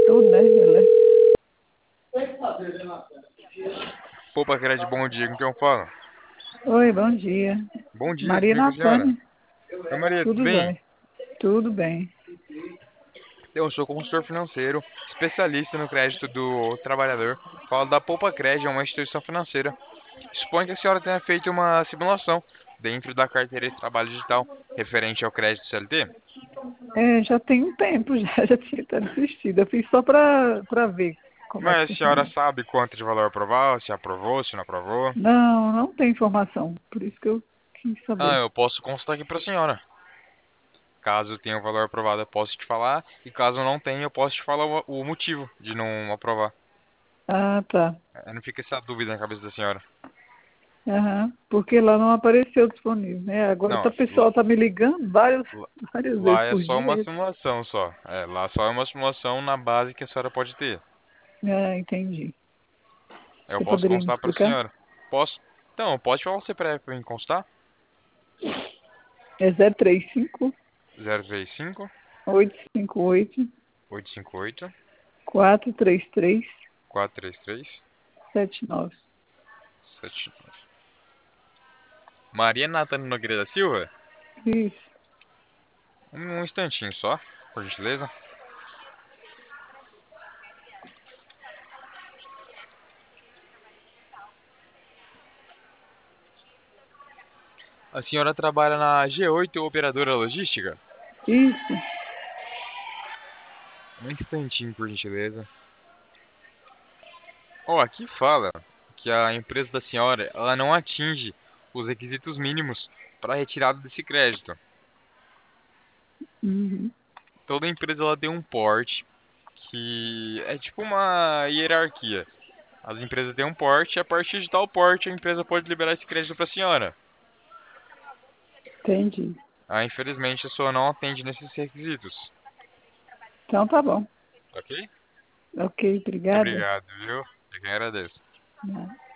tudo, né? Poupa Crédito, bom dia, com quem eu falo? Oi, bom dia. Bom dia, tudo Maria bem com a senhora? Natânia. Oi Maria, tudo Tudo bem? bem, tudo bem. Eu sou consultor financeiro, especialista no crédito do trabalhador. Falo da Poupa Crédito, é uma instituição financeira. Suponho que a senhora tenha feito uma simulação dentro da carteira de trabalho digital referente ao crédito CLT. É, já tem um tempo, já tinha até desistido. Eu fiz só para ver como é que Mas a senhora funcionava. sabe quanto de valor aprovado, se aprovou, se não aprovou? Não, não tem informação, por isso que eu quis Ah, saber. eu posso consultar aqui para a senhora. Caso tenha o valor aprovado, eu posso te falar. E caso não tenha, eu posso te falar o motivo de não aprovar. Ah, tá. Não fica essa dúvida na cabeça da senhora. Aham, porque lá não apareceu disponível, né? Agora Não, o pessoal tá me ligando lá várias vezes lá é por só uma dia. simulação só. Lá só é uma simulação na base que a senhora pode ter. Ah, entendi. Eu Você posso poderia me constar para a explicar? senhora. Posso? Então, pode falar o CPF para mim constar? É 035 035 858 858 433 433 79. 79. Maria Natânia Nogueira da Silva? Isso. Um instantinho só, por gentileza. A senhora trabalha na G8 Operadora Logística? Isso. Um instantinho, por gentileza. Oh, aqui fala que a empresa da senhora, ela não atinge os requisitos mínimos para retirada desse crédito. Uhum. Toda empresa ela tem um porte que é tipo uma hierarquia. As empresas têm um porte e a partir de tal porte a empresa pode liberar esse crédito para a senhora. Entendi. Ah, infelizmente a sua não atende nesses requisitos. Então tá bom. Ok? Ok, obrigada. Obrigado, viu? Eu que agradeço.